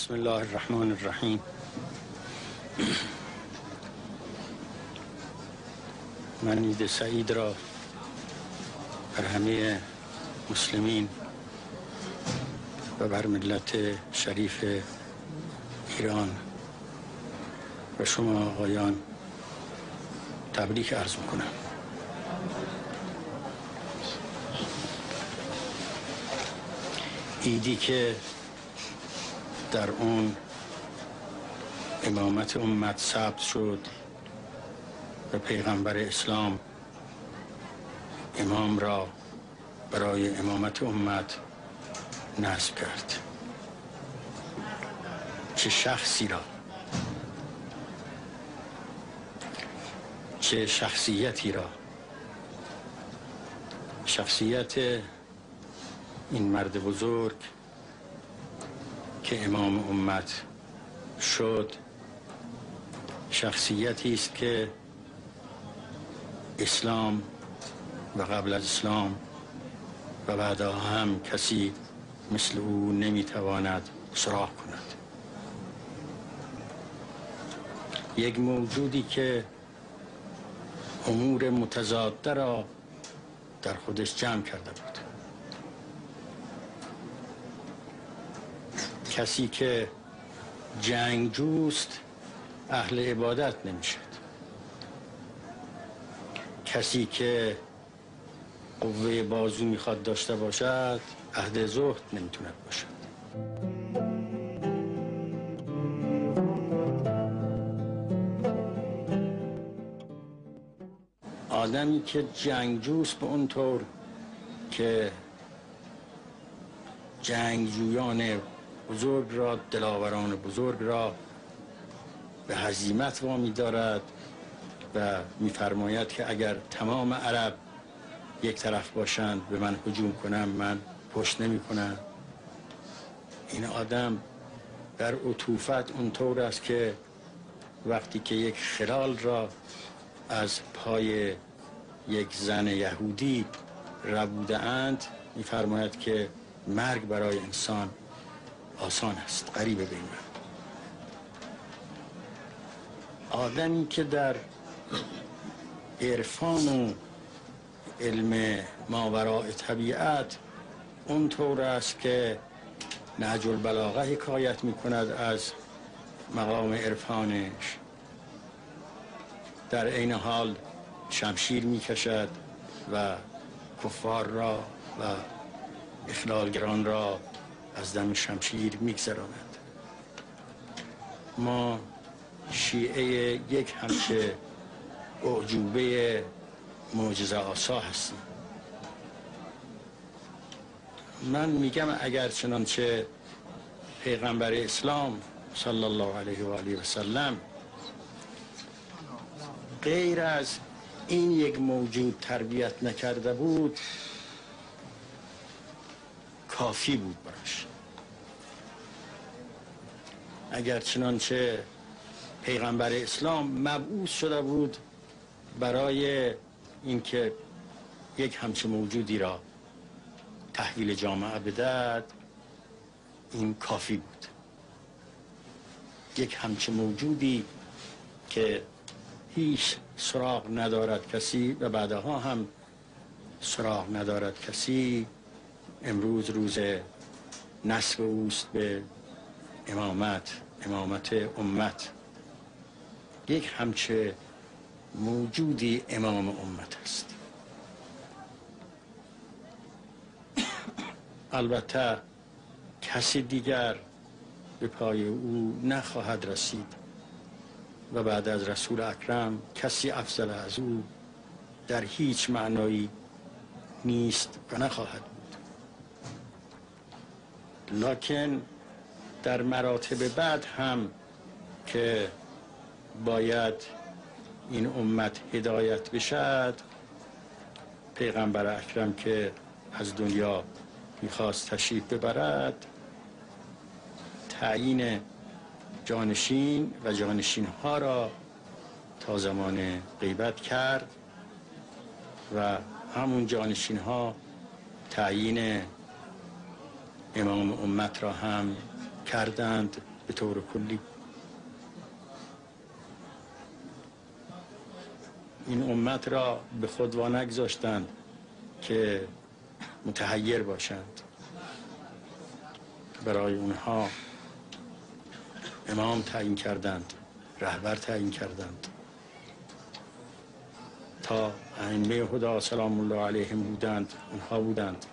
بسم الله الرحمن الرحیم. من عید سعید را بر همه مسلمین و بر ملت شریف ایران و شما آقایان تبریک عرض میکنم. عیدی که در اون امامت امت ثبت شد و پیغمبر اسلام امام را برای امامت امت نصب کرد. چه شخصی را، چه شخصیتی را، شخصیت این مرد بزرگ که امام امت شد شخصیتی است که اسلام و قبل از اسلام و بعدها هم کسی مثل او نمیتواند سراغ کند. یک موجودی که امور متضاده را در خودش جمع کرده بود. کسی که جنگجوست اهل عبادت نمیشد. کسی که قوه بازو میخواد داشته باشد اهل زهد نمیتوند باشد. آدمی که جنگجوست به اون طور که جنگجویان بزرگ را، دلاوران بزرگ را به هزیمت وامی دارد و میفرماید که اگر تمام عرب یک طرف باشند به من هجوم کنم من پشت نمی کنم. این آدم در عطوفت اونطور است که وقتی که یک خلال را از پای یک زن یهودی ربوده اند میفرماید که مرگ برای انسان آسان است، قریبه به من. آدمی که در عرفان و علم ماوراء طبیعت اونطور است که نهج البلاغه حکایت می کند از مقام عرفانش، در عین حال شمشیر می کشد و کفار را و اخلالگران را از دم شمشیر میگذراند. ما شیعه یک همچه اعجوبه معجزه آسا هستیم. من میگم اگر چنانچه پیغمبر اسلام صلی الله علیه و آله و سلم غیر از این یک موجود تربیت نکرده بود کافی بود براش. اگر چنانچه پیغمبر اسلام مبعوث شده بود برای اینکه یک همچه موجودی را تحویل جامعه بدهد این کافی بود. یک همچه موجودی که هیچ سراغ ندارد کسی و بعدها هم سراغ ندارد کسی، امروز روز نسب اوست به امامت امت. یک همچه موجودی امام امت است. البته کسی دیگر به پای او نخواهد رسید و بعد از رسول اکرم کسی افضل از او در هیچ معنایی نیست و نخواهد بود. لکن در مراتب بعد هم که باید این امت هدایت بشد، پیغمبر اکرم که از دنیا میخواست تشریف ببرد تعیین جانشین و جانشین ها را تا زمان غیبت کرد و همون جانشین ها تعیین امام امت را هم کردند به طور کلی. این امت را به خود وانگذاشتند که متحیر باشند. برای اونها امام تعیین کردند، رهبر تعیین کردند، تا ائمه هدی سلام الله علیهم بودند، اونها بودند.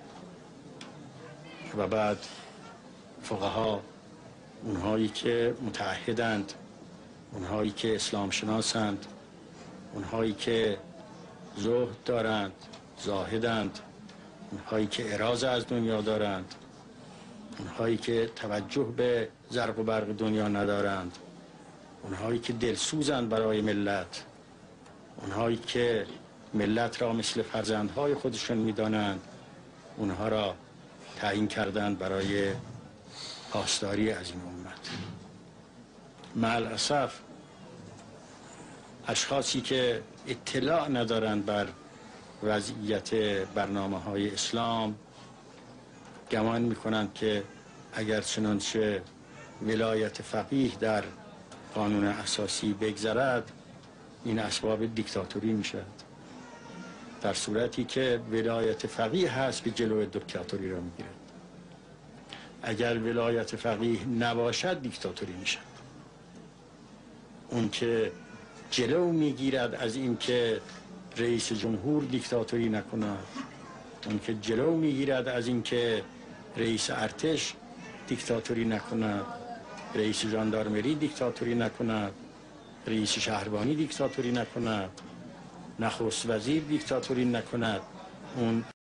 و بعد فقها، اونهایی که متعهدند، اونهایی که اسلام شناسند، اونهایی که زهد دارند، زاهدند، اونهایی که اراده از دنیا دارند، اونهایی که توجه به زرق و برق دنیا ندارند، اونهایی که دلسوزند برای ملت، اونهایی که ملت را مثل فرزندهای خودشون میدانند، اونها را تعیین کردند برای پاسداری از این امت. مع الاسف اشخاصی که اطلاع ندارند بر وضعیت برنامه‌های اسلام گمان می‌کنند که اگر چنانچه ولایت فقیه در قانون اساسی بگذرد این اسباب دیکتاتوری میشد، در صورتی که ولایت فقیه هست که جلوی دیکتاتوری را میگیرد. اگر ولایت فقیه نباشد دیکتاتوری میشد. اون که جلو میگیرد از این که رئیس جمهور دیکتاتوری نکند، اون که جلو میگیرد از این که رئیس ارتش دیکتاتوری نکند، رئیس ژاندارمری دیکتاتوری نکند، رئیس شهربانی دیکتاتوری نکند، نخست وزیر دیکتاتوری نکند، اون